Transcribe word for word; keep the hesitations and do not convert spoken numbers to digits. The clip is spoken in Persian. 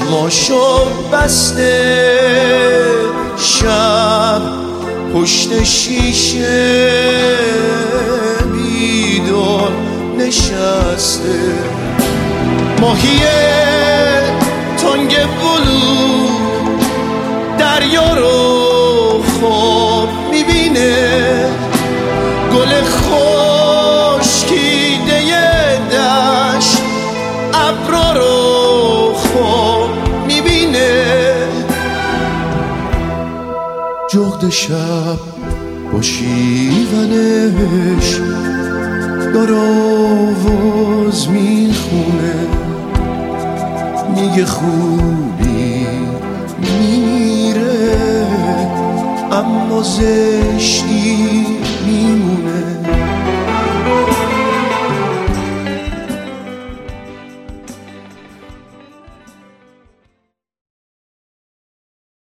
چشماشو بسته شب پشت شیشه بیدار نشسته ماهی تنگ بلو دریا رو خواب میبینه گل خشکیده دشت ابرا رو خواب میبینه جغد شب با شیونش دار آواز میخونه میگه خوبی میمیره اما زشتی میمونه